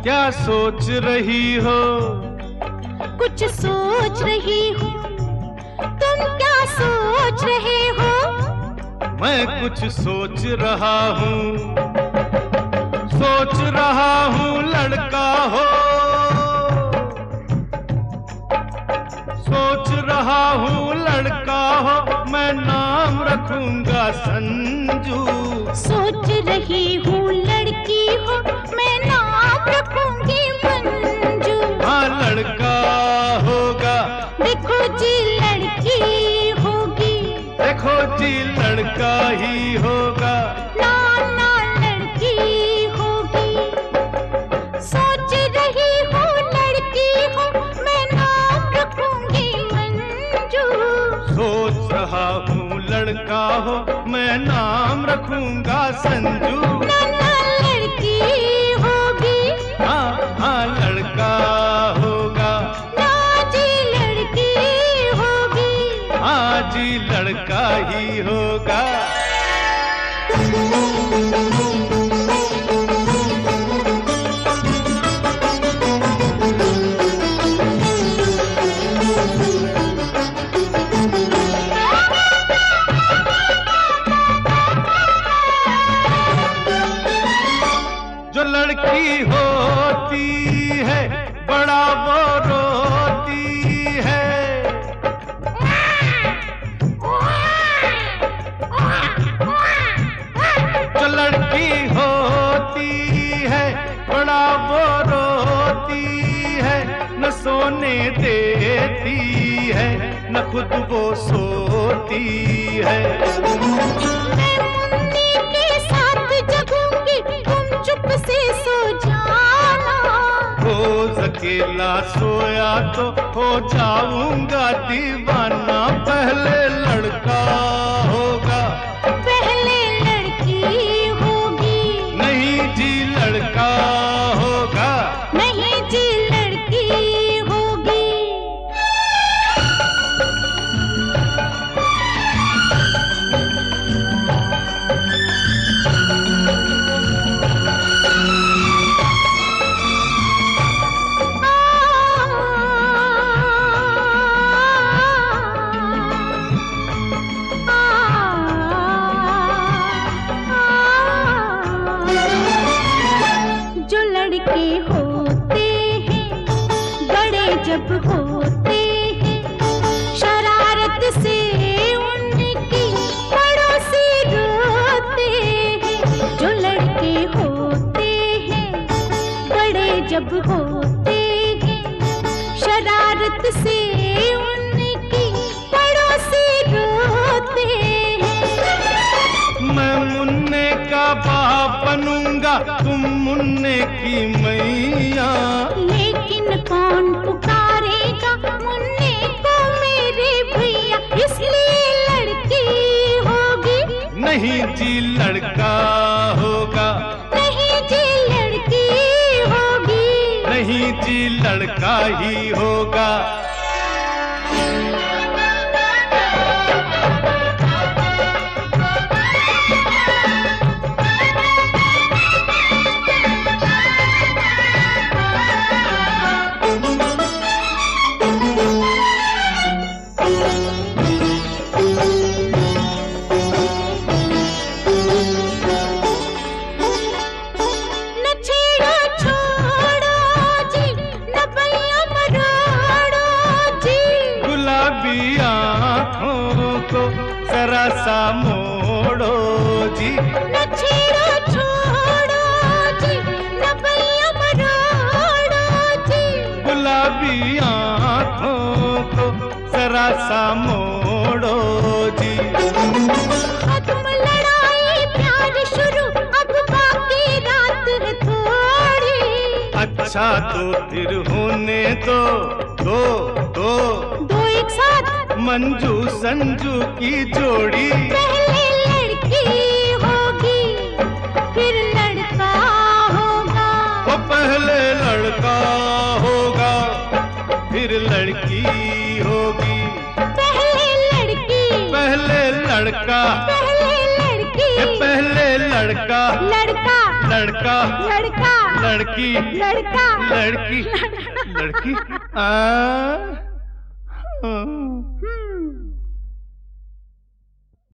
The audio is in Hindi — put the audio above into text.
क्या सोच रही हो? कुछ सोच रही हूँ, तुम क्या सोच रहे हो? मैं कुछ सोच रहा हूँ, सोच रहा हूँ लड़का हो, सोच रहा हूँ लड़का हो, मैं नाम रखूंगा संजू। सोच रही हूँ लड़की हो, मैं नाम रखूंगी मंजू। हाँ लड़का होगा, देखो जी लड़की होगी, देखो जी लड़का ही होगा। ना ना लड़की होगी। सोच रही हूँ लड़की हो, मैं नाम रखूंगी मंजू। सोच रहा हूँ लड़का हो, मैं नाम रखूंगा संजू। ना ना लड़की होगी, हाँ हाँ लड़का होगा, ना जी लड़की होगी। हाँ जी लड़का ही होगा। जो लड़की होती है बड़ा वो रोती है, जो लड़की होती है बड़ा वो रोती है, न सोने देती है न खुद वो सोती है। मैं मुन्नी के साथ जगूंगी, तुम चुप से सो जाना। रोज अकेला सोया तो हो जाऊंगा दीवाना। पहले लड़का होगा, पहले लड़की होगी, नहीं जी लड़का होगा। नहीं जी लड़की होगी। जो लड़के होते हैं बड़े जब होते हैं, शरारत से उनकी पड़ोसी रोते हैं। जो लड़के होते हैं बड़े जब होते हैं, शरारत से उनकी पड़ोसी रोते हैं। मैं मुन्ने का बाप बनूंगा, तुम मुन्ने की मैया। लेकिन कौन पुकारेगा मुन्ने को मेरे भैया, इसलिए लड़की होगी, नहीं जी लड़का होगा, नहीं जी लड़की होगी। नहीं जी लड़का ही होगा। न छेड़ो छोड़ो जी, न भैया मरोड़ो जी। गुलाबी आँखों को जरा सा मोड़ो जी। न छेड़ो छोड़ो जी, न भैया मरोड़ो जी। गुलाबी आँखों को जरा सा मोड़ो जी। खत्म लड़ाई प्यार शुरू, अब बाकी रात है थोड़ी। अच्छा तो फिर होने दो, दो दो दो एक साथ मंजू संजू की जोड़ी। पहले लड़की होगी, फिर लड़का होगा। वो पहले लड़का होगा, फिर लड़की होगी। पहले लड़की, पहले लड़का, पहले लड़की, पहले लड़का, लड़का लड़का, लड़का लड़की लड़का लड़की लड़की आ